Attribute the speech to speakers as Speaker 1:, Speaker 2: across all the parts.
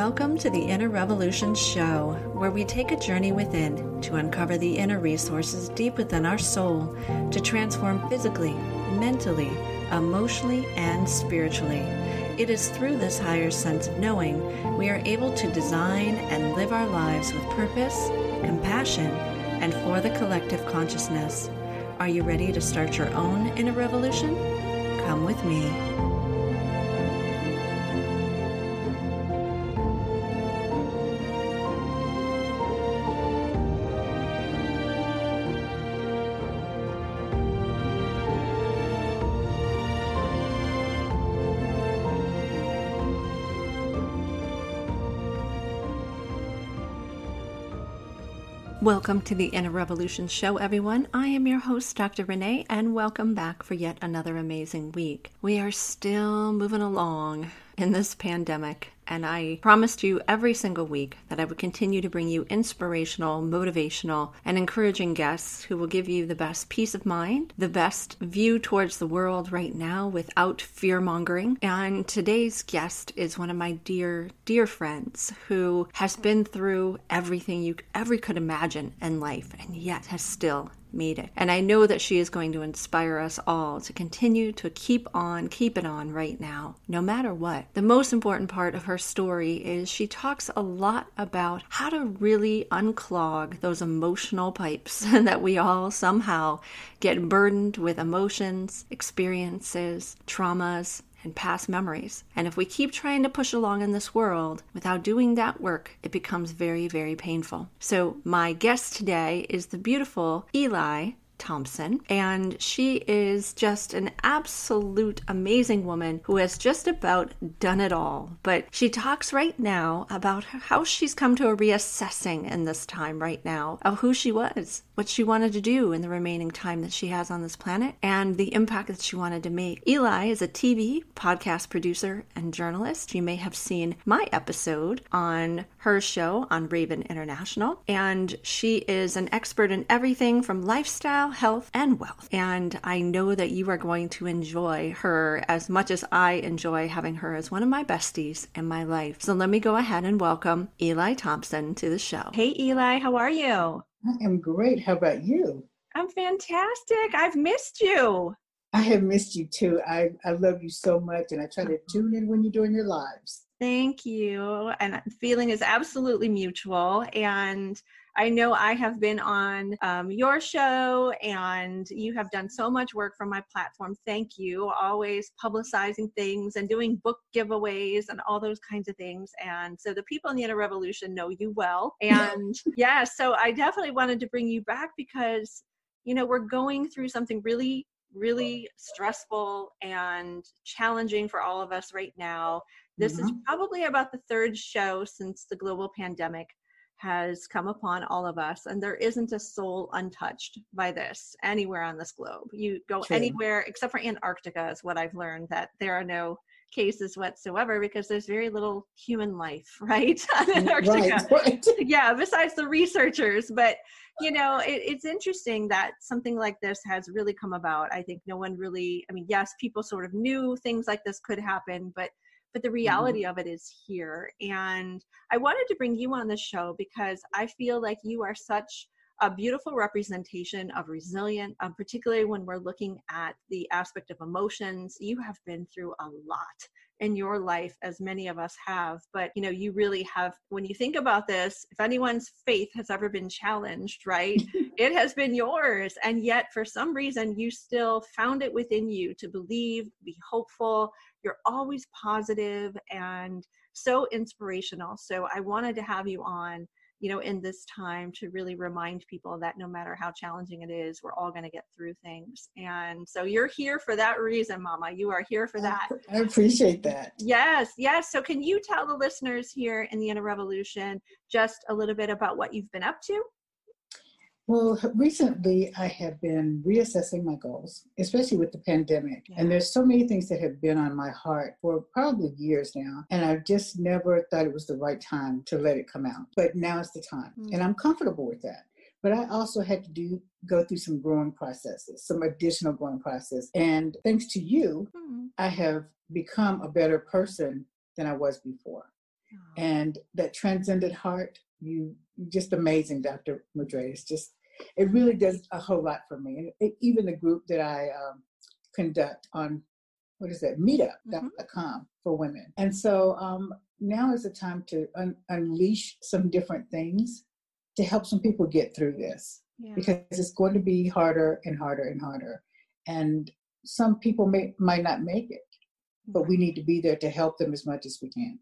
Speaker 1: Welcome to the Inner Revolution Show, where we take a journey within to uncover the inner resources deep within our soul to transform physically, mentally, emotionally, and spiritually. It is through this higher sense of knowing we are able to design and live our lives with purpose, compassion, and for the collective consciousness. Are you ready to start your own inner revolution? Come with me. Welcome to the Inner Revolution Show, everyone. I am your host, Dr. Renee, and welcome back for yet another amazing week. We are still moving along in this pandemic, and I promised you every single week that I would continue to bring you inspirational, motivational, and encouraging guests who will give you the best peace of mind, the best view towards the world right now without fear-mongering. And today's guest is one of my dear, dear friends who has been through everything you ever could imagine in life and yet has still made it. And I know that she is going to inspire us all to continue to keep it on right now, no matter what. The most important part of her story is she talks a lot about how to really unclog those emotional pipes that we all somehow get burdened with emotions, experiences, traumas, and past memories. And if we keep trying to push along in this world without doing that work, it becomes very, very painful. So my guest today is the beautiful Eli Thompson, and she is just an absolute amazing woman who has just about done it all. But she talks right now about how she's come to a reassessing in this time right now of who she was, what she wanted to do in the remaining time that she has on this planet, and the impact that she wanted to make. Eli is a TV, podcast producer, and journalist. You may have seen my episode on her show on Raven International, and she is an expert in everything from lifestyle, health, and wealth. And I know that you are going to enjoy her as much as I enjoy having her as one of my besties in my life. So let me go ahead and welcome Eli Thompson to the show. Hey, Eli, how are you?
Speaker 2: I am great. How about you?
Speaker 1: I'm fantastic. I've missed you.
Speaker 2: I have missed you too. I love you so much, and I try to tune in when you're doing your lives.
Speaker 1: Thank you. And the feeling is absolutely mutual. And I know I have been on your show, and you have done so much work for my platform. Thank you. Always publicizing things and doing book giveaways and all those kinds of things. And so the people in the Inner Revolution know you well. And yeah, so I definitely wanted to bring you back because, you know, we're going through something really stressful and challenging for all of us right now. This is probably about the third show since the global pandemic has come upon all of us, and there isn't a soul untouched by this anywhere on this globe. You go anywhere except for Antarctica is what I've learned, that there are no cases whatsoever because there's very little human life, right? On Antarctica.
Speaker 2: Right.
Speaker 1: Yeah, besides the researchers. But, you know, it's interesting that something like this has really come about. I think no one really, I mean, yes, people sort of knew things like this could happen, but the reality of it is here. And I wanted to bring you on the show because I feel like you are such a beautiful representation of resilience, particularly when we're looking at the aspect of emotions. You have been through a lot in your life, as many of us have, but you know, you really have, when you think about this, if anyone's faith has ever been challenged, right, it has been yours. And yet for some reason, you still found it within you to believe, be hopeful. You're always positive and so inspirational. So I wanted to have you on, you know, in this time to really remind people that no matter how challenging it is, we're all going to get through things. And so you're here for that reason, Mama. You are here for that.
Speaker 2: I appreciate that.
Speaker 1: Yes, yes. So can you tell the listeners here in the Inner Revolution just a little bit about what you've been up to?
Speaker 2: Well, recently I have been reassessing my goals, especially with the pandemic.
Speaker 1: Yeah.
Speaker 2: And there's so many things that have been on my heart for probably years now. And I've just never thought it was the right time to let it come out. But now is the time. And I'm comfortable with that. But I also had to go through some growing processes, some additional growing process. And thanks to you, I have become a better person than I was before.
Speaker 1: Oh.
Speaker 2: And that transcendent heart, you're just amazing, Dr. Madre. It's just, it really does a whole lot for me. And even the group that I conduct on, what is that, meetup.com for women. And so now is the time to unleash some different things to help some people get through this, because it's going to be harder and harder and harder. And some people might not make it, but we need to be there to help them as much as we can.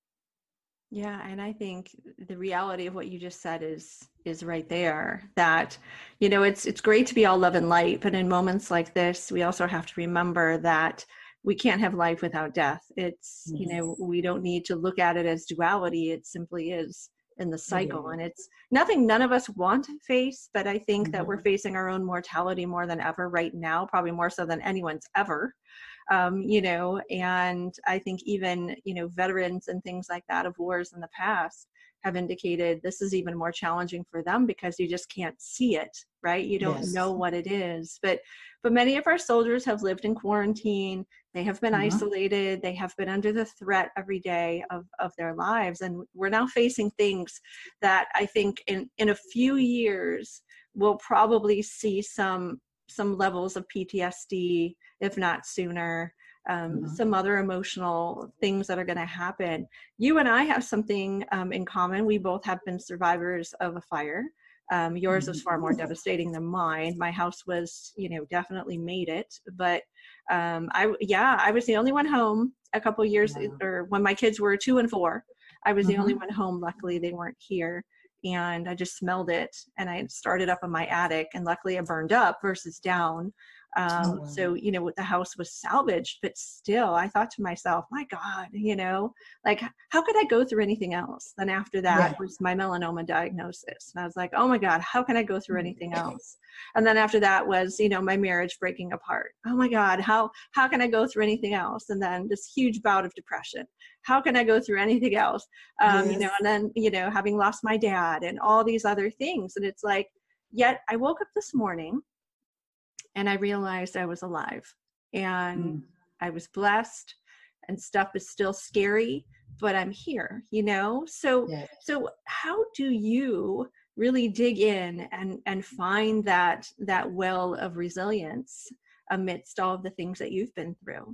Speaker 1: Yeah, and I think the reality of what you just said is right there, that, you know, it's great to be all love and light, but in moments like this, we also have to remember that we can't have life without death. It's, you know, we don't need to look at it as duality. It simply is in the cycle. And it's nothing none of us want to face, but I think that we're facing our own mortality more than ever right now, probably more so than anyone's ever. You know, and I think even, you know, veterans and things like that of wars in the past have indicated this is even more challenging for them because you just can't see it, right? You don't know what it is. But many of our soldiers have lived in quarantine. They have been isolated. They have been under the threat every day of their lives. And we're now facing things that I think in a few years, we'll probably see some levels of PTSD, if not sooner, some other emotional things that are going to happen. You and I have something in common. We both have been survivors of a fire. Yours was far more devastating than mine. My house was, you know, definitely made it. But I was the only one home a couple of years, or when my kids were 2 and 4, I was the only one home. Luckily, they weren't here. And I just smelled it, and I started up in my attic, and luckily I burned up versus down. So, you know, the house was salvaged, but still I thought to myself, my God, you know, like, how could I go through anything else? Then after that was my melanoma diagnosis. And I was like, oh my God, how can I go through anything else? And then after that was, you know, my marriage breaking apart. Oh my God, how can I go through anything else? And then this huge bout of depression. How can I go through anything else? You know, and then, you know, having lost my dad and all these other things. And it's like, yet I woke up this morning and I realized I was alive and I was blessed, and stuff is still scary, but I'm here, you know? So how do you really dig in and find that well of resilience amidst all of the things that you've been through?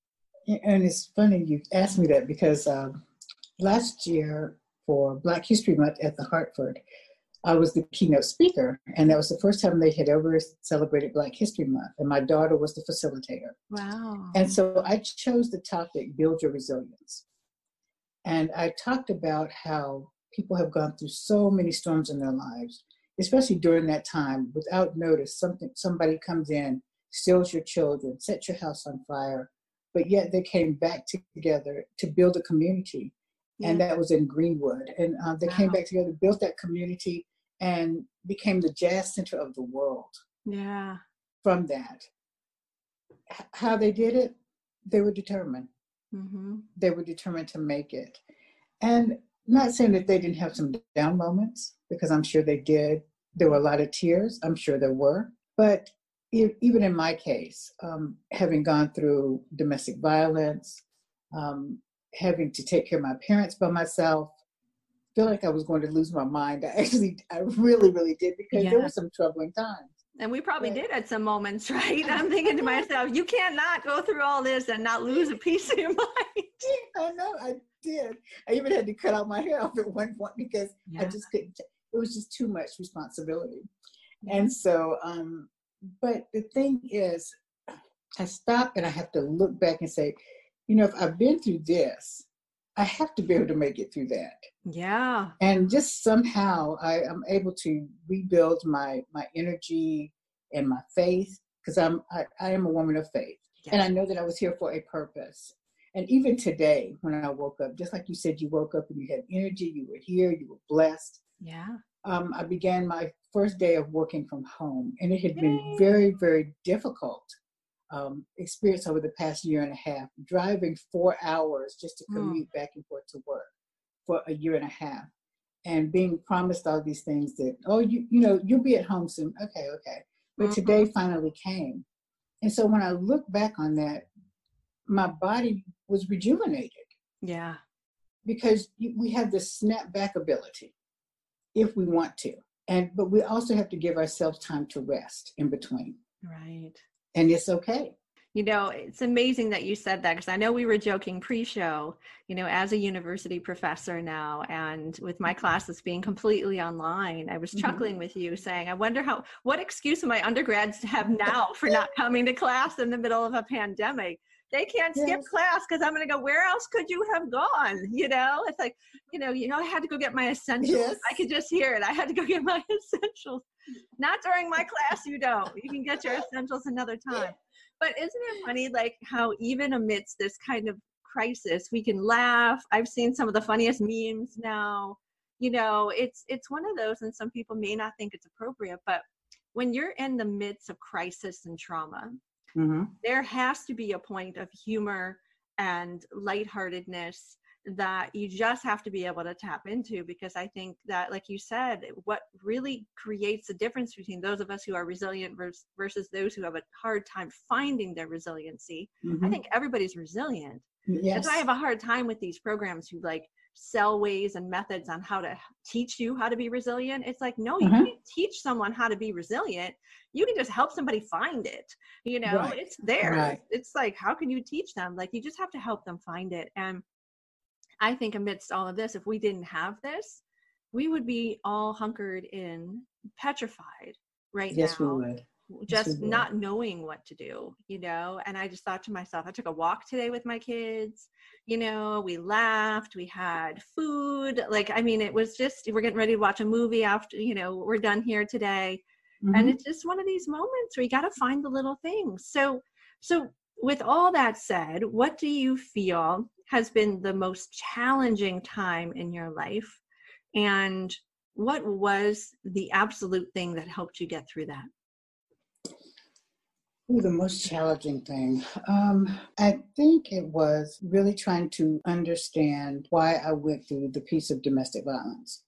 Speaker 2: And it's funny you asked me that, because last year for Black History Month at the Hartford, I was the keynote speaker, and that was the first time they had ever celebrated Black History Month, and my daughter was the facilitator.
Speaker 1: Wow.
Speaker 2: And so I chose the topic, Build Your Resilience. And I talked about how people have gone through so many storms in their lives, especially during that time. Without notice, somebody comes in, steals your children, sets your house on fire, but yet they came back together to build a community. And that was in Greenwood. And they came back together, built that community, and became the jazz center of the world.
Speaker 1: Yeah.
Speaker 2: From that. How they did it, they were determined. They were determined to make it. And not saying that they didn't have some down moments, because I'm sure they did. There were a lot of tears, I'm sure there were. But even in my case, having gone through domestic violence, having to take care of my parents by myself, feel like I was going to lose my mind. I really, really did, because there were some troubling times.
Speaker 1: And we probably did at some moments, right? I'm thinking to myself, you cannot go through all this and not lose a piece of your mind.
Speaker 2: I know, I did. I even had to cut out my hair off at one point, because I just couldn't. It was just too much responsibility. And so, but the thing is, I stop and I have to look back and say, you know, if I've been through this, I have to be able to make it through that.
Speaker 1: Yeah.
Speaker 2: And just somehow I am able to rebuild my energy and my faith, because I am a woman of faith. Yes. And I know that I was here for a purpose. And even today, when I woke up, just like you said, you woke up and you had energy, you were here, you were blessed.
Speaker 1: Yeah.
Speaker 2: I began my first day of working from home, and it had been very, very difficult experience over the past year and a half, driving 4 hours just to commute back and forth to work for a year and a half, and being promised all these things that, oh, you know, you'll be at home soon. Okay. But today finally came. And so when I look back on that, my body was rejuvenated.
Speaker 1: Yeah.
Speaker 2: because we have this snap back ability if we want to. But we also have to give ourselves time to rest in between.
Speaker 1: Right.
Speaker 2: And it's okay.
Speaker 1: You know, it's amazing that you said that, because I know we were joking pre-show, you know, as a university professor now, and with my classes being completely online, I was chuckling with you saying, I wonder what excuse my undergrads have now for not coming to class in the middle of a pandemic. They can't skip class because I'm going to go, where else could you have gone? You know, it's like, you know, I had to go get my essentials. Yes. I could just hear it. I had to go get my essentials. Not during my class, you don't. You can get your essentials another time. But isn't it funny, like how even amidst this kind of crisis, we can laugh. I've seen some of the funniest memes now. You know, it's one of those, and some people may not think it's appropriate, but when you're in the midst of crisis and trauma, there has to be a point of humor and lightheartedness that you just have to be able to tap into, because I think that, like you said, what really creates the difference between those of us who are resilient versus those who have a hard time finding their resiliency. I think everybody's resilient. Yes. That's why I have a hard time with these programs who like sell ways and methods on how to teach you how to be resilient. It's like, no, you can't teach someone how to be resilient. You can just help somebody find it. You know, it's there. Right. It's like, how can you teach them? Like, you just have to help them find it. And I think amidst all of this, if we didn't have this, we would be all hunkered in, petrified right now. Yes, we would. Just not knowing what to do, you know? And I just thought to myself, I took a walk today with my kids, you know, we laughed, we had food. Like, I mean, it was just, we're getting ready to watch a movie after, you know, we're done here today. And it's just one of these moments where you got to find the little things. So with all that said, what do you feel has been the most challenging time in your life? And what was the absolute thing that helped you get through that?
Speaker 2: The most challenging thing, I think it was really trying to understand why I went through the piece of domestic violence.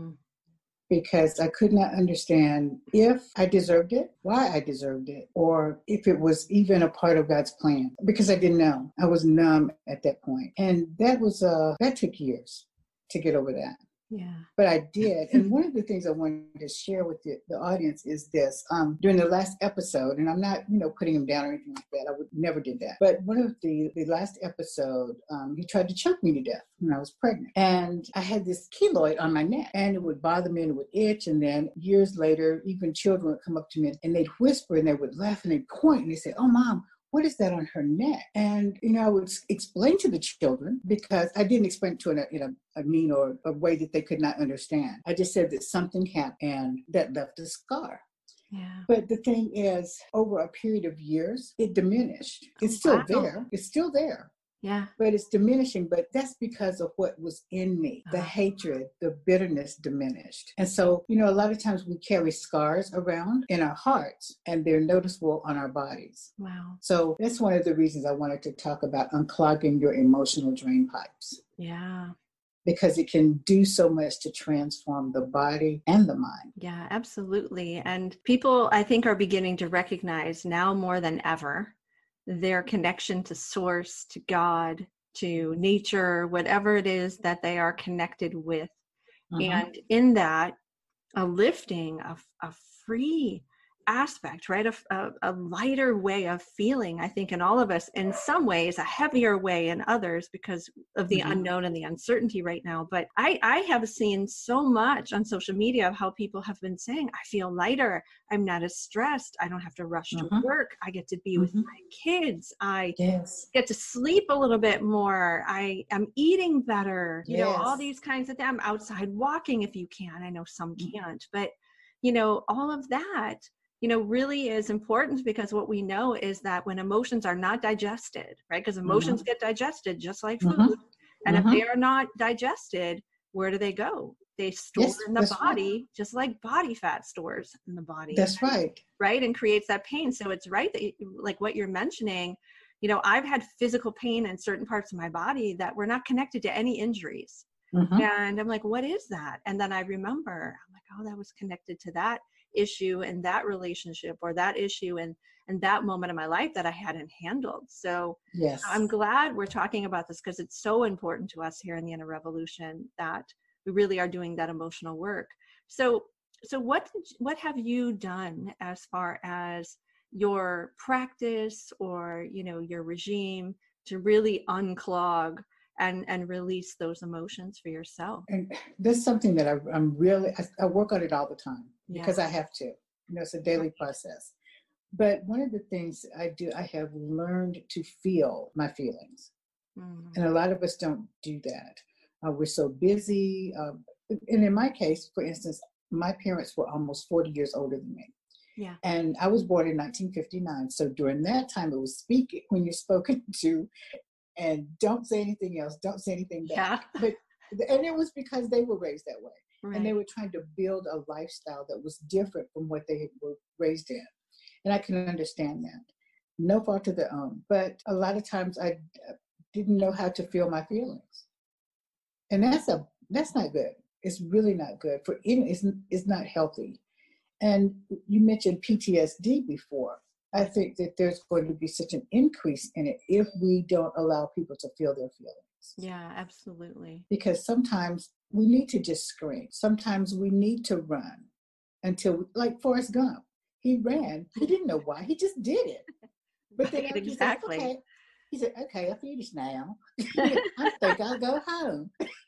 Speaker 2: Because I could not understand if I deserved it, why I deserved it, or if it was even a part of God's plan, because I didn't know. I was numb at that point. And that took years to get over that.
Speaker 1: Yeah.
Speaker 2: But I did. And one of the things I wanted to share with the audience is this. During the last episode, and I'm not, putting him down or anything like that. I would never did that. But one of the last episode, he tried to choke me to death when I was pregnant. And I had this keloid on my neck, and it would bother me and it would itch. And then years later, even children would come up to me and they'd whisper and they would laugh and they'd point and they'd say, "Oh, Mom, what is that on her neck?" And, I would explain to the children, because I didn't explain to it in a mean or a way that they could not understand. I just said that something happened and that left a scar.
Speaker 1: Yeah.
Speaker 2: But the thing is, over a period of years, it diminished. It's still there. It's still there.
Speaker 1: Yeah.
Speaker 2: But it's diminishing, but that's because of what was in me. The hatred, the bitterness diminished. And so, a lot of times we carry scars around in our hearts and they're noticeable on our bodies.
Speaker 1: Wow.
Speaker 2: So that's one of the reasons I wanted to talk about unclogging your emotional drain pipes.
Speaker 1: Yeah.
Speaker 2: Because it can do so much to transform the body and the mind.
Speaker 1: Yeah, absolutely. And people, I think, are beginning to recognize now more than ever their connection to source, to God, to nature, whatever it is that they are connected with. And in that, a lifting, a free aspect, right? A lighter way of feeling, I think, in all of us, in some ways, a heavier way in others because of the unknown and the uncertainty right now. But I have seen so much on social media of how people have been saying, I feel lighter. I'm not as stressed. I don't have to rush to work. I get to be with my kids. I get to sleep a little bit more. I am eating better. You know, all these kinds of things. I'm outside walking if you can. I know some can't, but all of that really is important, because what we know is that when emotions are not digested, right? Because emotions get digested just like food. And if they are not digested, where do they go? They store in the body, just like body fat stores in the body.
Speaker 2: That's right.
Speaker 1: Right. And creates that pain. So it's right that, like what you're mentioning, I've had physical pain in certain parts of my body that were not connected to any injuries.
Speaker 2: Mm-hmm.
Speaker 1: And I'm like, what is that? And then I remember, I'm like, oh, that was connected to that issue and that relationship, or that issue and that moment in my life that I hadn't handled. So
Speaker 2: Yes.
Speaker 1: I'm glad we're talking about this, because it's so important to us here in the Inner Revolution that we really are doing that emotional work. So what have you done as far as your practice, or, you know, your regime, to really unclog and release those emotions for yourself?
Speaker 2: And that's something that I'm really, I work on it all the time because
Speaker 1: Yeah.
Speaker 2: I have to. You know, it's a daily process. But one of the things I do, I have learned to feel my feelings.
Speaker 1: Mm-hmm.
Speaker 2: And a lot of us don't do that. We're so busy. And in my case, for instance, my parents were almost 40 years older than me.
Speaker 1: Yeah.
Speaker 2: And I was born in 1959. So during that time, it was speak when you're spoken to, and don't say anything else. Don't say anything back.
Speaker 1: Yeah.
Speaker 2: And it was because they were raised that way.
Speaker 1: Right.
Speaker 2: And they were trying to build a lifestyle that was different from what they were raised in. And I can understand that. No fault of their own. But a lot of times I didn't know how to feel my feelings. And that's not good. It's really not good for any, it's not healthy. And you mentioned PTSD before. I think that there's going to be such an increase in it if we don't allow people to feel their feelings.
Speaker 1: Yeah, absolutely.
Speaker 2: Because sometimes we need to just scream. Sometimes we need to run until, like Forrest Gump, he ran. He didn't know why. He just did it. But then
Speaker 1: Right,
Speaker 2: after
Speaker 1: exactly.
Speaker 2: he said, okay. He said, okay, I'm finished now. I think I'll go home.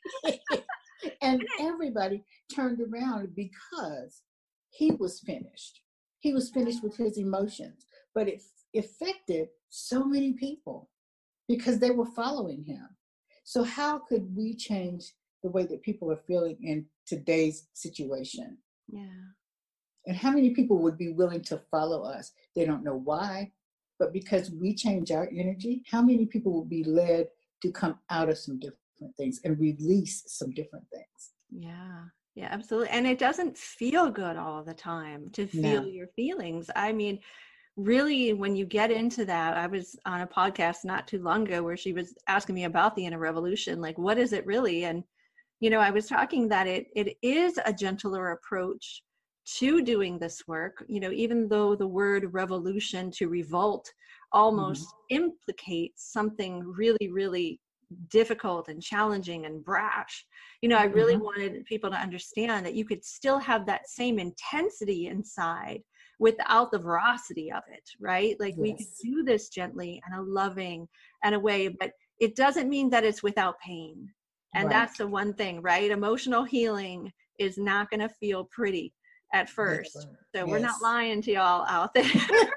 Speaker 2: And everybody turned around because he was finished. He was finished with his emotions. But it affected so many people because they were following him. So how could we change the way that people are feeling in today's situation?
Speaker 1: Yeah.
Speaker 2: And how many people would be willing to follow us? They don't know why, but because we change our energy, how many people will be led to come out of some different things and release some different things?
Speaker 1: Yeah. Yeah, absolutely. And it doesn't feel good all the time to feel
Speaker 2: No.
Speaker 1: your feelings. I mean, really, when you get into that, I was on a podcast not too long ago where she was asking me about the Inner Revolution, like, what is it really? And, you know, I was talking that it is a gentler approach to doing this work, you know, even though the word revolution, to revolt, almost implicates something really, really difficult and challenging and brash. You know, I really wanted people to understand that you could still have that same intensity inside without the veracity of it, right? Like we could do this gently and a loving and a way, but it doesn't mean that it's without pain. And that's the one thing, right? Emotional healing is not going to feel pretty at first. So we're not lying to y'all out there.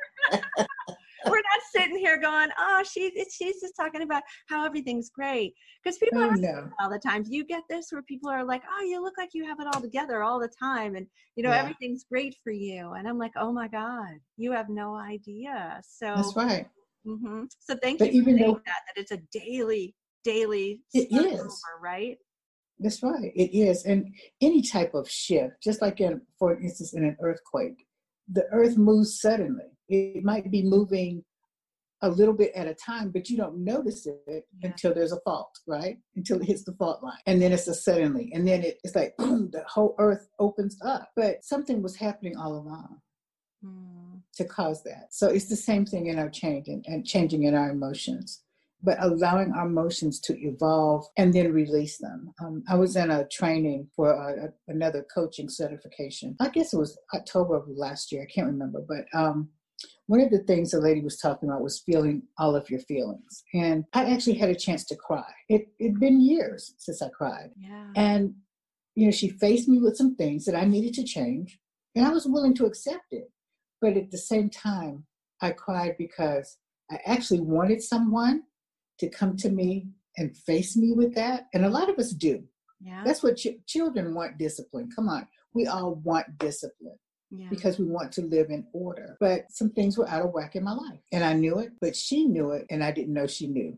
Speaker 1: We're not sitting here going, oh, she's just talking about how everything's great. Because people ask me all the time, do you get this where people are like, oh, you look like you have it all together all the time. And, you know, everything's great for you. And I'm like, oh my God, you have no idea. So
Speaker 2: that's right.
Speaker 1: So thank you for saying that it's a daily
Speaker 2: it is
Speaker 1: over, right?
Speaker 2: That's right. It is. And any type of shift, just like for instance, in an earthquake, the earth moves suddenly. It might be moving a little bit at a time, but you don't notice it until there's a fault, right? Until it hits the fault line. And then it's a suddenly. And then it's like, boom, the whole earth opens up. But something was happening all along to cause that. So it's the same thing in our change and changing in our emotions, but allowing our emotions to evolve and then release them. I was in a training for another coaching certification. I guess it was October of last year. I can't remember, but one of the things the lady was talking about was feeling all of your feelings. And I actually had a chance to cry. It'd been years since I cried.
Speaker 1: Yeah.
Speaker 2: And, you know, she faced me with some things that I needed to change, and I was willing to accept it. But at the same time, I cried because I actually wanted someone to come to me and face me with that. And a lot of us do.
Speaker 1: Yeah.
Speaker 2: That's what children want, discipline. Come on. We all want discipline. Because we want to live in order. But some things were out of whack in my life. And I knew it, but she knew it, and I didn't know she knew.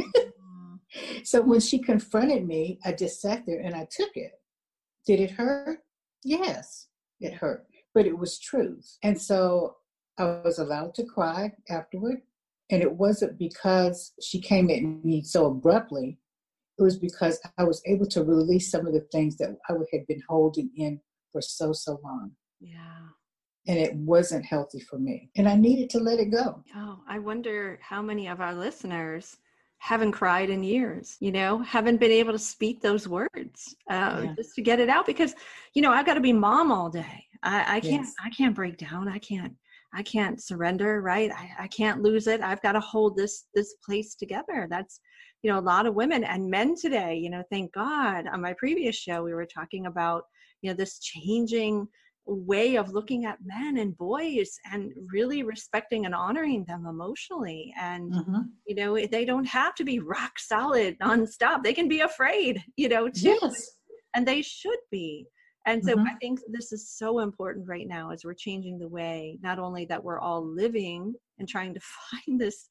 Speaker 2: So when she confronted me, I just sat there and I took it. Did it hurt? Yes, it hurt. But it was truth. And so I was allowed to cry afterward. And it wasn't because she came at me so abruptly. it was because I was able to release some of the things that I had been holding in for so long.
Speaker 1: Yeah.
Speaker 2: And it wasn't healthy for me. And I needed to let it go.
Speaker 1: Oh, I wonder how many of our listeners haven't cried in years, haven't been able to speak those words just to get it out, because, I've got to be mom all day. I can't break down. I can't surrender, right? I can't lose it. I've got to hold this place together. That's, a lot of women and men today, thank God. On my previous show, we were talking about, this changing way of looking at men and boys and really respecting and honoring them emotionally. And, they don't have to be rock solid nonstop. They can be afraid, too.
Speaker 2: Yes.
Speaker 1: And they should be. And so I think this is so important right now as we're changing the way, not only that we're all living and trying to find this,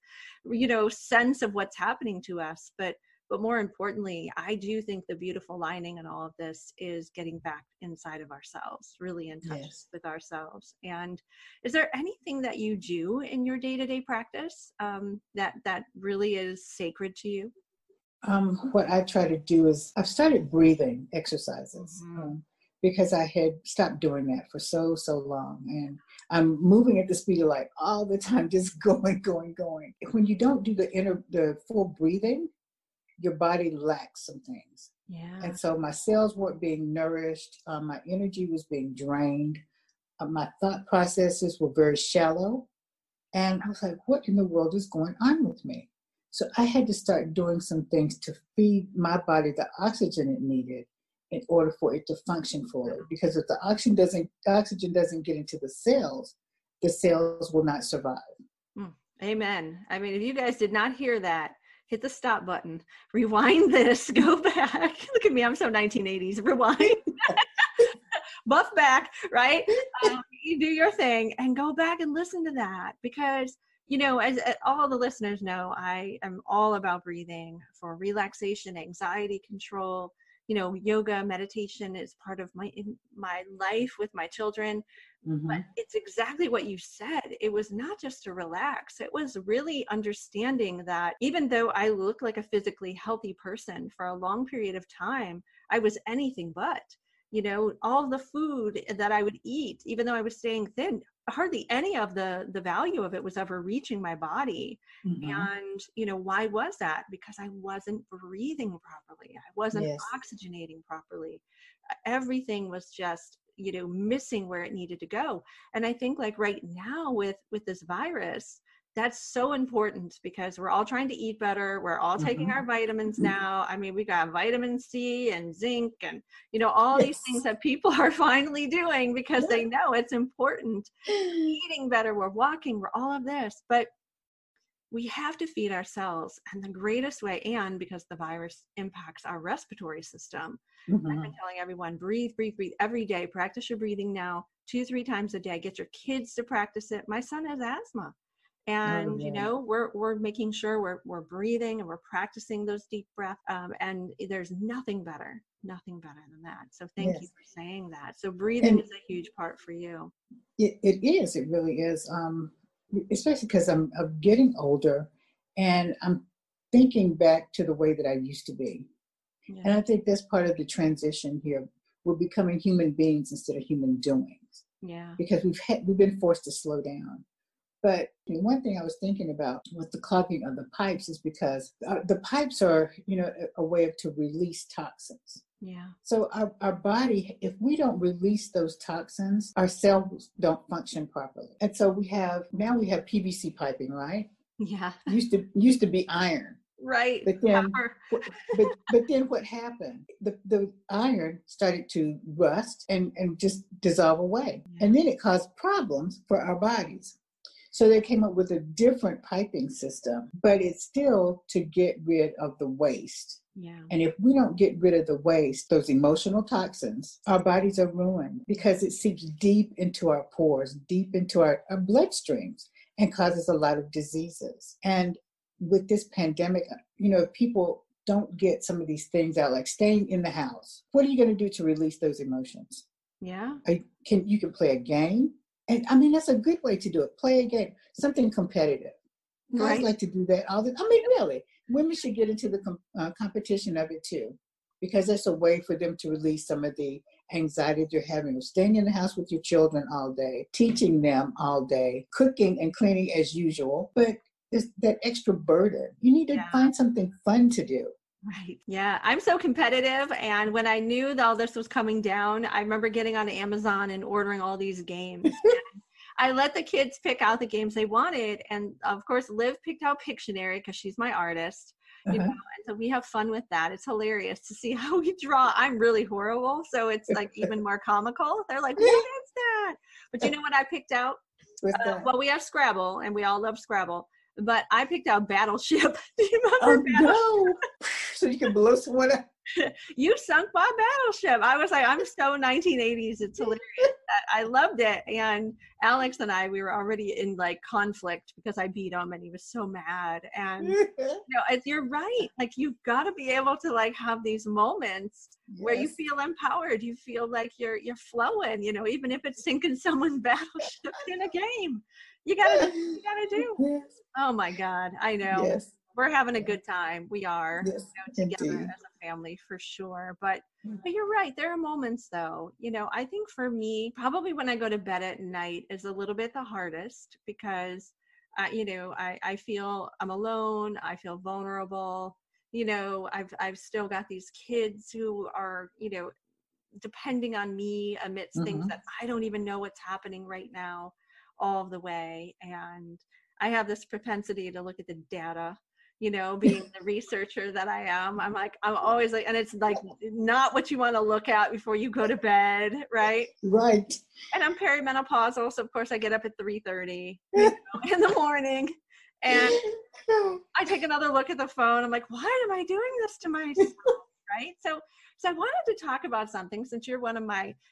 Speaker 1: sense of what's happening to us, but more importantly, I do think the beautiful lining in all of this is getting back inside of ourselves, really in touch with ourselves. And is there anything that you do in your day-to-day practice that really is sacred to you?
Speaker 2: What I try to do is I've started breathing exercises. Because I had stopped doing that for so long. And I'm moving at the speed of light all the time, just going. When you don't do the full breathing, your body lacks some things.
Speaker 1: Yeah.
Speaker 2: And so my cells weren't being nourished. My energy was being drained. My thought processes were very shallow. And I was like, what in the world is going on with me? So I had to start doing some things to feed my body the oxygen it needed in order for it to function fully. Because if the oxygen doesn't get into the cells will not survive.
Speaker 1: Amen. I mean, if you guys did not hear that, hit the stop button, rewind this, go back. Look at me, I'm so 1980s. Rewind, buff back, right? You do your thing and go back and listen to that, because as all the listeners know, I am all about breathing for relaxation, anxiety control. Yoga, meditation is part of my life with my children. But it's exactly what you said. It was not just to relax. It was really understanding that even though I look like a physically healthy person for a long period of time, I was anything but. All the food that I would eat, even though I was staying thin, hardly any of the value of it was ever reaching my body. And, why was that? Because I wasn't breathing properly. I wasn't oxygenating properly. Everything was just, missing where it needed to go. And I think like right now with this virus, that's so important because we're all trying to eat better. We're all taking our vitamins now. I mean, we got vitamin C and zinc and, all these things that people are finally doing because they know it's important. Eating better, we're walking, we're all of this, but we have to feed ourselves. And the greatest way, and because the virus impacts our respiratory system, I've been telling everyone, breathe every day. Practice your breathing now 2-3 times a day. Get your kids to practice it. My son has asthma. And, we're making sure we're breathing and we're practicing those deep breaths. And there's nothing better than that. So thank you for saying that. So breathing is a huge part for you.
Speaker 2: It is. It really is. Especially because I'm getting older and I'm thinking back to the way that I used to be. Yeah. And I think that's part of the transition here. We're becoming human beings instead of human doings.
Speaker 1: Yeah.
Speaker 2: Because we've been forced to slow down. But one thing I was thinking about with the clogging of the pipes is because the pipes are, a way to release toxins.
Speaker 1: Yeah.
Speaker 2: So our body, if we don't release those toxins, our cells don't function properly. And so we have PVC piping, right?
Speaker 1: Yeah.
Speaker 2: Used to be iron.
Speaker 1: Right.
Speaker 2: But then, but then what happened? The iron started to rust and just dissolve away. Yeah. And then it caused problems for our bodies. So they came up with a different piping system, but it's still to get rid of the waste.
Speaker 1: Yeah.
Speaker 2: And if we don't get rid of the waste, those emotional toxins, our bodies are ruined because it seeps deep into our pores, deep into our bloodstreams, and causes a lot of diseases. And with this pandemic, if people don't get some of these things out, like staying in the house, what are you going to do to release those emotions?
Speaker 1: Yeah.
Speaker 2: You can play a game. And I mean, that's a good way to do it. Play a game, something competitive. Guys
Speaker 1: Right.
Speaker 2: like to do that all the. I mean, really, women should get into the competition of it too, because that's a way for them to release some of the anxiety they're having of staying in the house with your children all day, teaching them all day, cooking and cleaning as usual. But it's that extra burden. You need to
Speaker 1: Yeah.
Speaker 2: find something fun to do.
Speaker 1: Right. Yeah. I'm so competitive. And when I knew that all this was coming down, I remember getting on Amazon and ordering all these games. I let the kids pick out the games they wanted. And of course, Liv picked out Pictionary because she's my artist, you know,
Speaker 2: Uh-huh.
Speaker 1: and so we have fun with that. It's hilarious to see how we draw. I'm really horrible. So it's like even more comical. They're like, what is that? But you know what I picked out?
Speaker 2: With that.
Speaker 1: Well, we have Scrabble and we all love Scrabble, but I picked out Battleship. Do you
Speaker 2: Oh
Speaker 1: remember Battleship?
Speaker 2: no! So you can blow someone up.
Speaker 1: You sunk my battleship. I was like, I'm so 1980s. It's hilarious. I loved it. And Alex and I, we were already in like conflict because I beat him and he was so mad. And you know, you're right. Like you've got to be able to like have these moments where you
Speaker 2: Yes.
Speaker 1: feel empowered. You feel like you're flowing, you know, even if it's sinking someone's battleship in a game. You gotta do what you gotta do.
Speaker 2: Yes.
Speaker 1: Oh my God. I know.
Speaker 2: Yes.
Speaker 1: We're having a good time. We are,
Speaker 2: Yes.
Speaker 1: you know, together
Speaker 2: Indeed.
Speaker 1: as a family for sure. But you're right. There are moments though, you know, I think for me, probably when I go to bed at night is a little bit the hardest because, you know, I feel I'm alone. I feel vulnerable. You know, I've still got these kids who are, you know, depending on me amidst things
Speaker 2: Mm-hmm.
Speaker 1: that I don't even know what's happening right now all of the way. And I have this propensity to look at the data, you know, being the researcher that I am. I'm like, I'm always like, and it's like not what you want to look at before you go to bed, right?
Speaker 2: Right.
Speaker 1: And I'm perimenopausal, so of course I get up at 3:30, you know, in the morning. And I take another look at the phone. I'm like, why am I doing this to myself? Right. So I wanted to talk about something since you're one of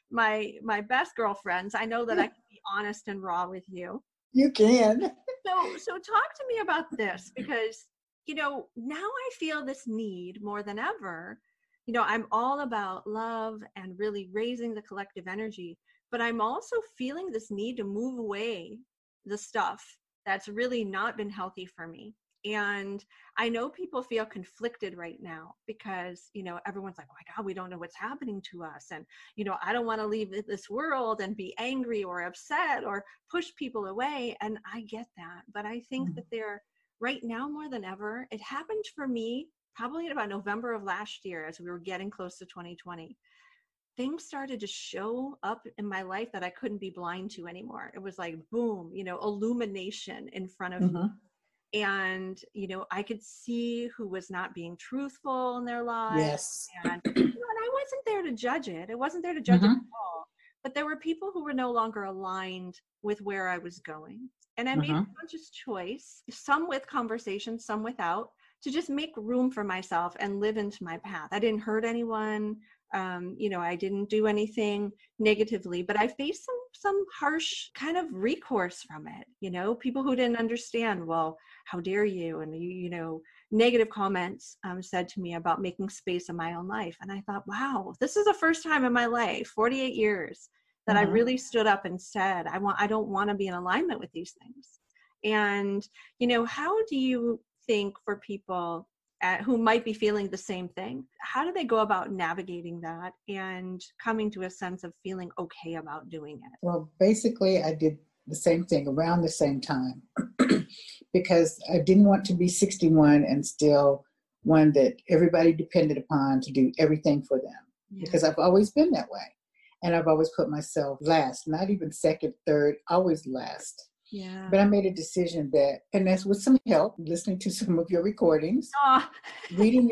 Speaker 1: my best girlfriends. I know that I can be honest and raw with you.
Speaker 2: You can.
Speaker 1: So talk to me about this because, you know, now I feel this need more than ever. You know, I'm all about love and really raising the collective energy, but I'm also feeling this need to move away the stuff that's really not been healthy for me. And I know people feel conflicted right now because, you know, everyone's like, oh my God, we don't know what's happening to us. And, you know, I don't want to leave this world and be angry or upset or push people away. And I get that. But I think that they're right now more than ever. It happened for me probably in about November of last year as we were getting close to 2020. Things started to show up in my life that I couldn't be blind to anymore. It was like, boom, you know, illumination in front of me.
Speaker 2: Mm-hmm.
Speaker 1: And, you know, I could see who was not being truthful in their lives.
Speaker 2: Yes.
Speaker 1: And, you know, and I wasn't there to judge it. I wasn't there to judge it
Speaker 2: Mm-hmm.
Speaker 1: at all. But there were people who were no longer aligned with where I was going. And I made
Speaker 2: Mm-hmm.
Speaker 1: a conscious choice, some with conversation, some without, to just make room for myself and live into my path. I didn't hurt anyone. You know, I didn't do anything negatively, but I faced some harsh kind of recourse from it. You know, people who didn't understand. Well, how dare you? And you know, negative comments said to me about making space in my own life. And I thought, wow, this is the first time in my life, 48 years, that I
Speaker 2: Mm-hmm.
Speaker 1: really stood up and said, I don't want to be in alignment with these things. And you know, how do you think for people who might be feeling the same thing, how do they go about navigating that and coming to a sense of feeling okay about doing it?
Speaker 2: Well, basically, I did the same thing around the same time because I didn't want to be 61 and still one that everybody depended upon to do everything for them.
Speaker 1: Yeah.
Speaker 2: Because I've always been that way. And I've always put myself last, not even second, third, always last.
Speaker 1: Yeah.
Speaker 2: But I made a decision that, and that's with some help, listening to some of your recordings,
Speaker 1: Oh,
Speaker 2: reading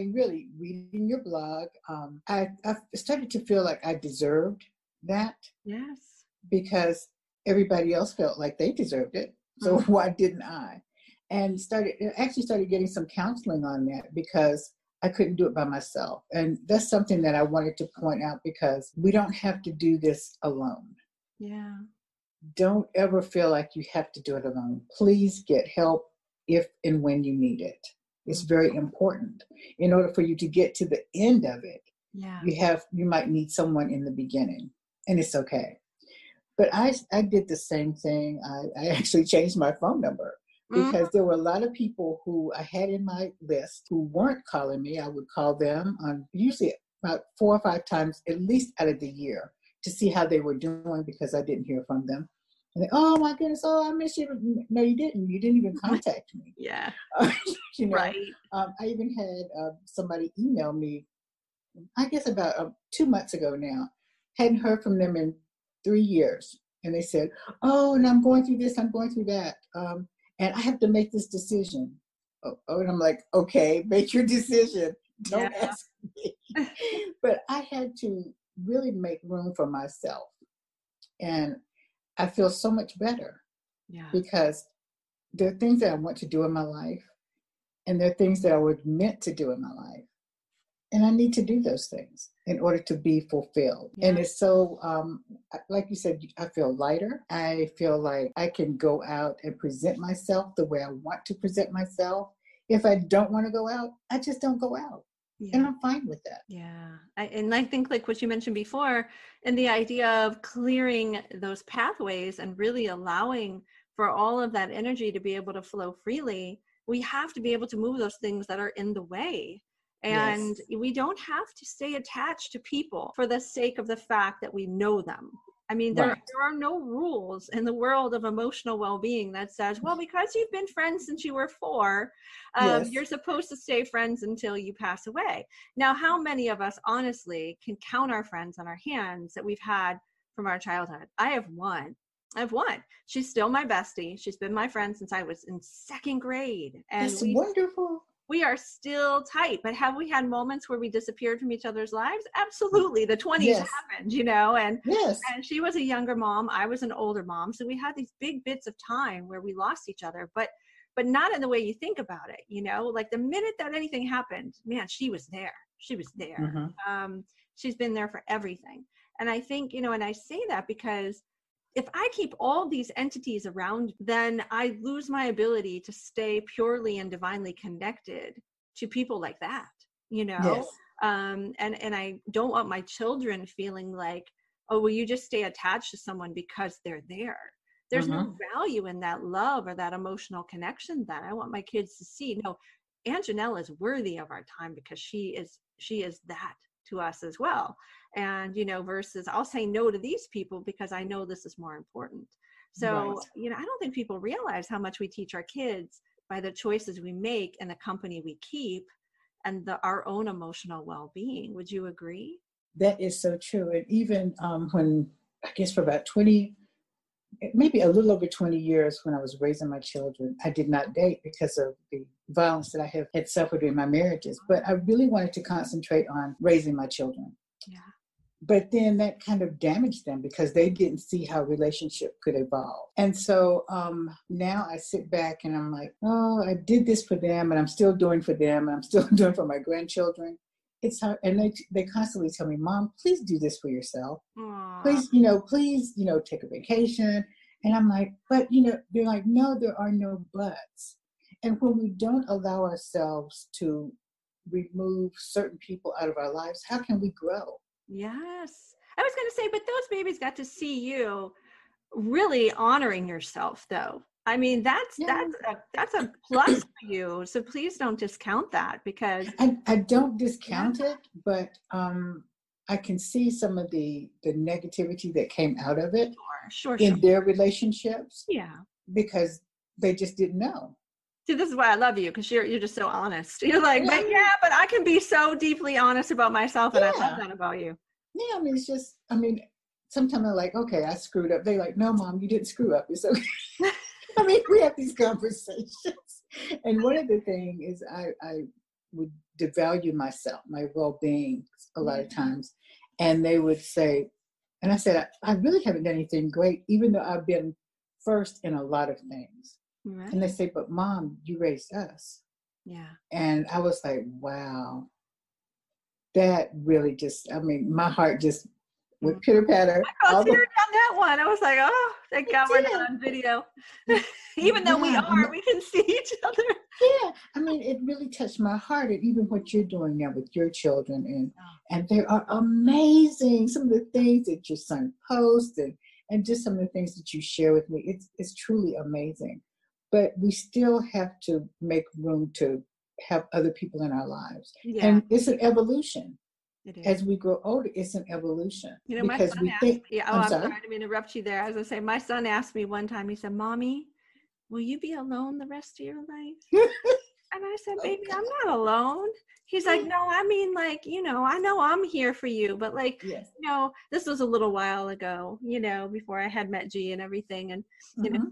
Speaker 2: your blog. I started to feel like I deserved that
Speaker 1: yes.
Speaker 2: because everybody else felt like they deserved it. So why didn't I? And actually started getting some counseling on that because I couldn't do it by myself. And that's something that I wanted to point out because we don't have to do this alone.
Speaker 1: Yeah.
Speaker 2: Don't ever feel like you have to do it alone. Please get help if and when you need it. It's very important. In order for you to get to the end of it,
Speaker 1: Yeah.
Speaker 2: you might need someone in the beginning, and it's okay. But I did the same thing. I actually changed my phone number.
Speaker 1: Mm-hmm.
Speaker 2: because there were a lot of people who I had in my list who weren't calling me. I would call them on usually about 4 or 5 times, at least out of the year, to see how they were doing because I didn't hear from them. And they, oh my goodness, oh, I miss you. No, you didn't. You didn't even contact me.
Speaker 1: Yeah.
Speaker 2: You know,
Speaker 1: Right.
Speaker 2: I even had somebody email me, I guess about 2 months ago now. Hadn't heard from them in 3 years. And they said, oh, and I'm going through this, I'm going through that. And I have to make this decision. And I'm like, okay, make your decision. Don't ask me. But I had to really make room for myself. And I feel so much better because there are things that I want to do in my life, and there are things that I was meant to do in my life. And I need to do those things in order to be fulfilled. Yeah. And it's so, like you said, I feel lighter. I feel like I can go out and present myself the way I want to present myself. If I don't want to go out, I just don't go out. Yeah. And I'm fine with that.
Speaker 1: Yeah. And I think like what you mentioned before, and the idea of clearing those pathways and really allowing for all of that energy to be able to flow freely, we have to be able to move those things that are in the way. And we don't have to stay attached to people for the sake of the fact that we know them. I mean, there are no rules in the world of emotional well-being that says, well, because you've been friends since you were 4, you're supposed to stay friends until you pass away. Now, how many of us honestly can count our friends on our hands that we've had from our childhood? I have one. She's still my bestie. She's been my friend since I was in 2nd grade. And
Speaker 2: that's wonderful.
Speaker 1: We are still tight, but have we had moments where we disappeared from each other's lives? Absolutely. The 20s happened, you know, and she was a younger mom. I was an older mom. So we had these big bits of time where we lost each other, but not in the way you think about it, you know, like the minute that anything happened, man, she was there. Mm-hmm. She's been there for everything. And I think, you know, and I say that because if I keep all these entities around, then I lose my ability to stay purely and divinely connected to people like that, you know? Yes. And I don't want my children feeling like, oh, well, you just stay attached to someone because they're there. There's no value in that love or that emotional connection then. I want my kids to see, no, Aunt Janelle is worthy of our time because she is that to us as well. And, you know, versus I'll say no to these people because I know this is more important. So, you know, I don't think people realize how much we teach our kids by the choices we make and the company we keep and our own emotional well-being. Would you agree?
Speaker 2: That is so true. And even when, I guess for about 20, maybe a little over 20 years when I was raising my children, I did not date because of the violence that I had suffered in my marriages. But I really wanted to concentrate on raising my children. Yeah. But then that kind of damaged them because they didn't see how relationship could evolve. And so now I sit back and I'm like, oh, I did this for them and I'm still doing for them and I'm still doing for my grandchildren. It's hard. And they constantly tell me, Mom, please do this for yourself. Aww. Please, take a vacation. And I'm like, but, they're like, no, there are no buts. And when we don't allow ourselves to remove certain people out of our lives, how can we grow?
Speaker 1: Yes. I was going to say, but those babies got to see you really honoring yourself, though. I mean, that's a plus for you. So please don't discount that because
Speaker 2: I don't discount it, but I can see some of the negativity that came out of it in their relationships.
Speaker 1: Yeah,
Speaker 2: because they just didn't know.
Speaker 1: See, this is why I love you because you're just so honest. You're like, but I can be so deeply honest about myself, and I love that about you.
Speaker 2: Yeah, sometimes I'm like, okay, I screwed up. They're like, no, Mom, you didn't screw up. It's okay. We have these conversations. And one of the things is I would devalue myself, my well-being a lot of times. And they would say, and I said, I really haven't done anything great, even though I've been first in a lot of things. Right. And they say, but Mom, you raised us.
Speaker 1: Yeah.
Speaker 2: And I was like, wow, that really just, my heart just went pitter patter.
Speaker 1: I got tears on that one. I was like, oh, thank God we're not on video. Even though we can see each other.
Speaker 2: Yeah. It really touched my heart. And even what you're doing now with your children. And they are amazing. Some of the things that your son posts and just some of the things that you share with me. It's truly amazing. but we still have to make room to have other people in our lives.
Speaker 1: Yeah.
Speaker 2: And it's an evolution.
Speaker 1: It is.
Speaker 2: As we grow older, it's an evolution.
Speaker 1: You know,
Speaker 2: because
Speaker 1: my son
Speaker 2: we
Speaker 1: asked
Speaker 2: think,
Speaker 1: me, I'm sorry to interrupt you there. As I say, my son asked me one time, he said, Mommy, will you be alone the rest of your life? And I said, baby, I'm not alone. He's like, no, I mean, like, you know, I know I'm here for you, but like,
Speaker 2: yes.
Speaker 1: you know, this was a little while ago, you know, before I had met G and everything. And, you know,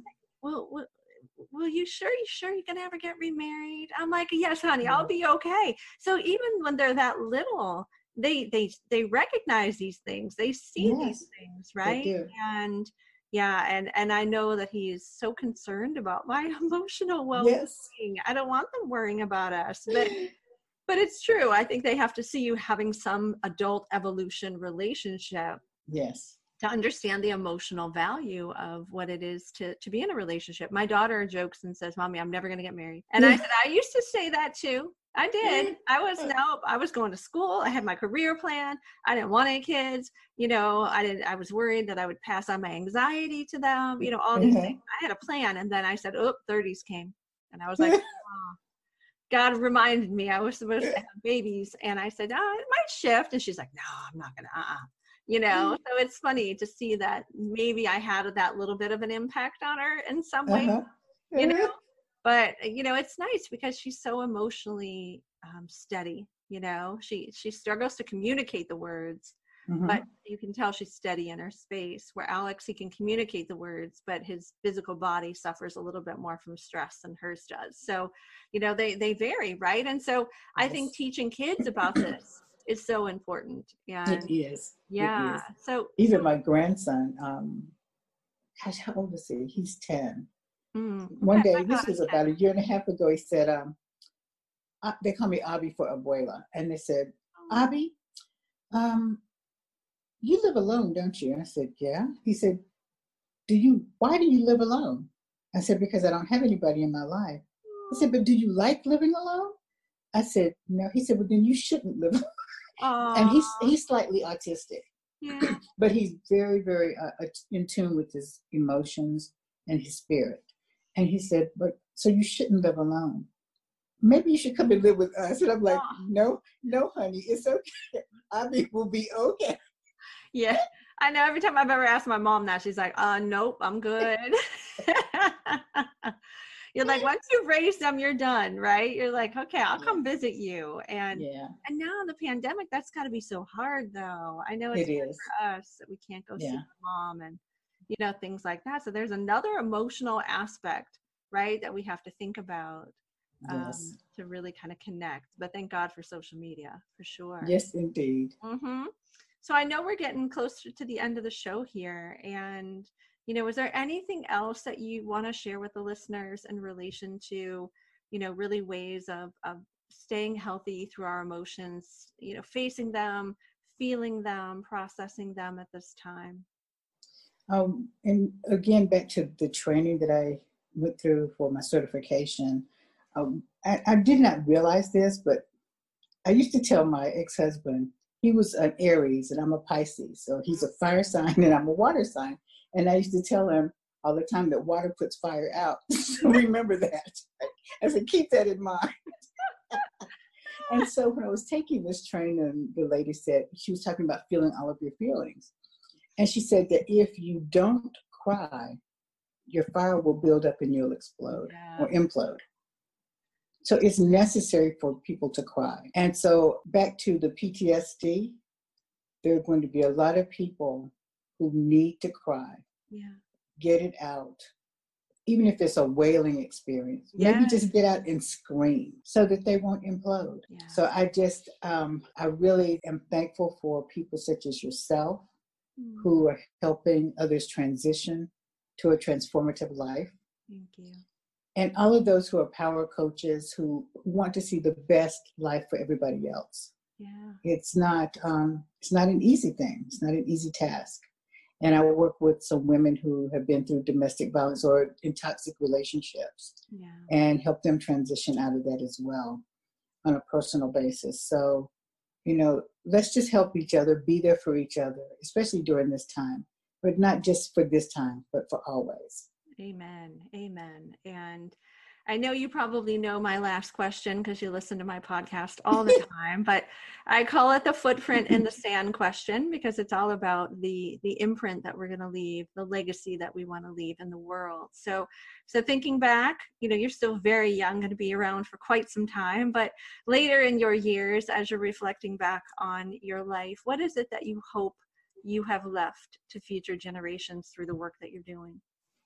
Speaker 1: will you sure you're going to ever get remarried? I'm like, yes, honey, I'll be okay. So even when they're that little, they recognize these things. They see these things, right?
Speaker 2: They do.
Speaker 1: And yeah, and I know that he is so concerned about my emotional well-being.
Speaker 2: Yes.
Speaker 1: I don't want them worrying about us, but it's true. I think they have to see you having some adult evolution relationship.
Speaker 2: Yes.
Speaker 1: To understand the emotional value of what it is to be in a relationship. My daughter jokes and says, Mommy, I'm never going to get married. And I said, I used to say that too. I did. I was going to school. I had my career plan. I didn't want any kids. You know, I was worried that I would pass on my anxiety to them, you know, all these things. I had a plan. And then I said, 30s came. And I was like, oh. God reminded me I was supposed to have babies. And I said, oh, it might shift. And she's like, no, I'm not going to, You know, so it's funny to see that maybe I had that little bit of an impact on her in some way, you know, but, you know, it's nice because she's so emotionally steady, you know, she struggles to communicate the words, but you can tell she's steady in her space, where Alex, he can communicate the words, but his physical body suffers a little bit more from stress than hers does. So, you know, they vary, right? And so I think teaching kids about this is so important. Yeah.
Speaker 2: It is.
Speaker 1: Yeah.
Speaker 2: It is.
Speaker 1: So
Speaker 2: even my grandson, gosh, how old is he? He's 10. One day, this was about a year and a half ago, he said, they call me Abby for Abuela. And they said, Abby, you live alone, don't you? And I said, yeah. He said, why do you live alone? I said, because I don't have anybody in my life. He said, but do you like living alone? I said, no. He said, well, then you shouldn't live alone. And he's slightly autistic, but he's very, very in tune with his emotions and his spirit. And he said, but so you shouldn't live alone. Maybe you should come and live with us. And I'm like, no, honey, it's okay. Abby will be okay.
Speaker 1: Yeah, I know. Every time I've ever asked my mom that, she's like, nope, I'm good. You're like, once you've raised them, you're done, right? You're like, okay, I'll come visit you. And now in the pandemic, that's got to be so hard, though. I know it's hard for us that we can't go see our mom and, you know, things like that. So there's another emotional aspect, right, that we have to think about to really kind of connect. But thank God for social media, for sure.
Speaker 2: Yes, indeed.
Speaker 1: So I know we're getting closer to the end of the show here, and you know, is there anything else that you want to share with the listeners in relation to, you know, really ways of staying healthy through our emotions, you know, facing them, feeling them, processing them at this time?
Speaker 2: And again, back to the training that I went through for my certification, I did not realize this, but I used to tell my ex-husband, he was an Aries and I'm a Pisces. So he's a fire sign and I'm a water sign. And I used to tell him all the time that water puts fire out. Remember that. I said, keep that in mind. And so when I was taking this training, the lady said, she was talking about feeling all of your feelings. And she said that if you don't cry, your fire will build up and you'll explode or implode. So it's necessary for people to cry. And so back to the PTSD, there are going to be a lot of people who need to cry. Get it out. Even if it's a wailing experience, maybe just get out and scream so that they won't implode. So I really am thankful for people such as yourself who are helping others transition to a transformative life.
Speaker 1: Thank you.
Speaker 2: And all of those who are power coaches who want to see the best life for everybody else. It's not an easy thing. It's not an easy task. And I work with some women who have been through domestic violence or in toxic relationships and help them transition out of that as well on a personal basis. So, you know, let's just help each other, be there for each other, especially during this time, but not just for this time, but for always.
Speaker 1: Amen. Amen. And I know you probably know my last question because you listen to my podcast all the time, but I call it the footprint in the sand question, because it's all about the imprint that we're going to leave, the legacy that we want to leave in the world. So thinking back, you're still very young, going to be around for quite some time, but later in your years, as you're reflecting back on your life, what is it that you hope you have left to future generations through the work that you're doing?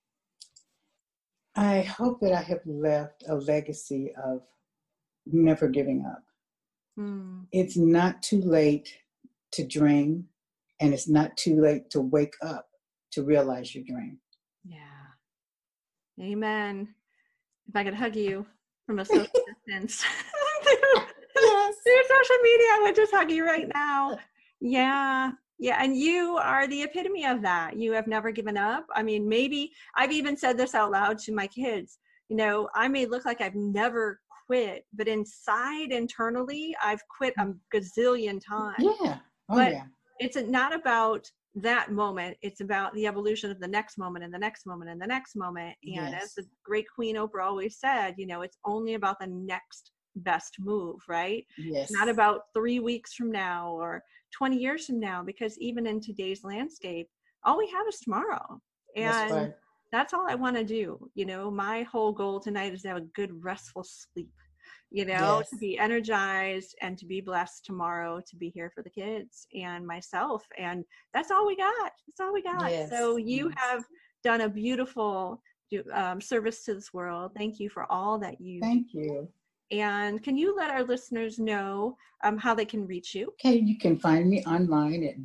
Speaker 2: I hope that I have left a legacy of never giving up. It's not too late to dream, and it's not too late to wake up to realize your dream.
Speaker 1: Yeah. Amen. If I could hug you from a social distance
Speaker 2: Yes.
Speaker 1: through social media, I would just hug you right now. Yeah. Yeah, and you are the epitome of that. You have never given up. I mean, maybe I've even said this out loud to my kids. I may look like I've never quit, but internally, I've quit a gazillion times.
Speaker 2: Yeah.
Speaker 1: But it's not about that moment. It's about the evolution of the next moment and the next moment and the next moment. And as the great Queen Oprah always said, it's only about the next best move, right?
Speaker 2: Yes.
Speaker 1: Not about 3 weeks from now or 20 years from now, because even in today's landscape, all we have is tomorrow. And that's all I want to do. My whole goal tonight is to have a good restful sleep, to be energized and to be blessed tomorrow, to be here for the kids and myself. And that's all we got. That's all we got.
Speaker 2: Yes.
Speaker 1: So you have done a beautiful service to this world. Thank you for all that you
Speaker 2: Thank you.
Speaker 1: And can you let our listeners know how they can reach you?
Speaker 2: Okay, you can find me online at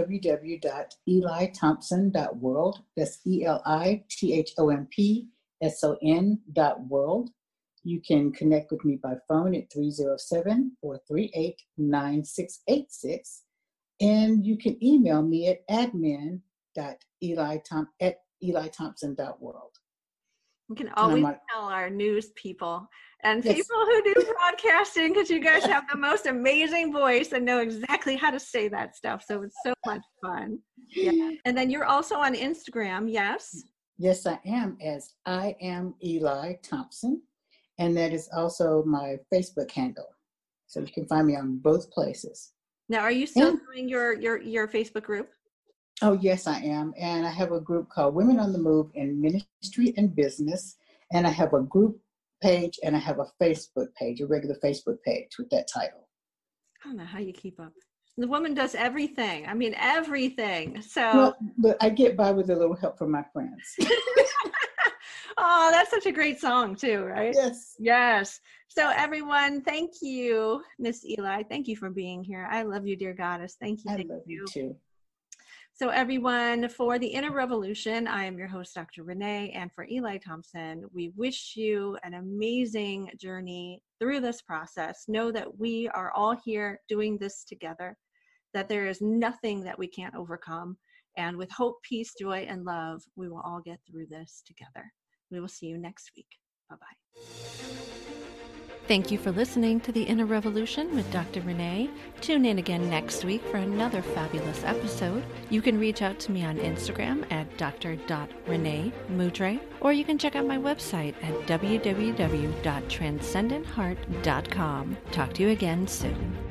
Speaker 2: www.elithompson.world. That's ELITHOMPSON.world. You can connect with me by phone at 307-438-9686. And you can email me at admin.elithompson.world.
Speaker 1: We can always tell our news people and people who do broadcasting, because you guys have the most amazing voice and know exactly how to say that stuff. So it's so much fun. Yeah. And then you're also on Instagram, yes?
Speaker 2: Yes, I am, as I am Eli Thompson. And that is also my Facebook handle. So you can find me on both places.
Speaker 1: Now, are you still doing your Facebook group?
Speaker 2: Oh, yes, I am. And I have a group called Women on the Move in Ministry and Business. And I have a group page and I have a Facebook page, a regular Facebook page with that title.
Speaker 1: I don't know how you keep up. The woman does everything. I mean, everything. So,
Speaker 2: well, but I get by with a little help from my friends.
Speaker 1: Oh, that's such a great song too, right?
Speaker 2: Yes.
Speaker 1: Yes. So everyone, thank you, Miss Eli. Thank you for being here. I love you, dear goddess. Thank you.
Speaker 2: I love you too.
Speaker 1: So everyone, for the Inner Revolution, I am your host, Dr. Renee, and for Eli Thompson, we wish you an amazing journey through this process. Know that we are all here doing this together, that there is nothing that we can't overcome. And with hope, peace, joy, and love, we will all get through this together. We will see you next week. Bye-bye. Thank you for listening to The Inner Revolution with Dr. Renee. Tune in again next week for another fabulous episode. You can reach out to me on Instagram at dr.renee.mudre, or you can check out my website at www.transcendentheart.com. Talk to you again soon.